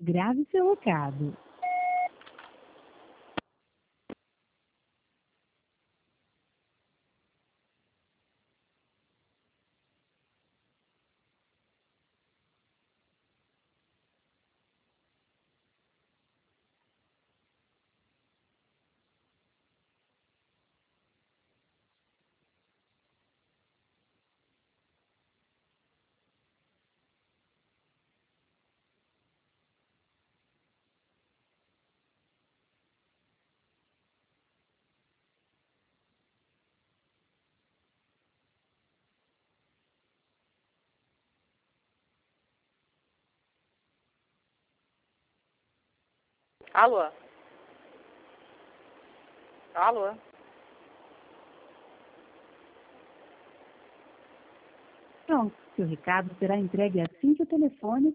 Grave seu recado. Alô? Alô? Pronto, seu recado será entregue assim que o telefone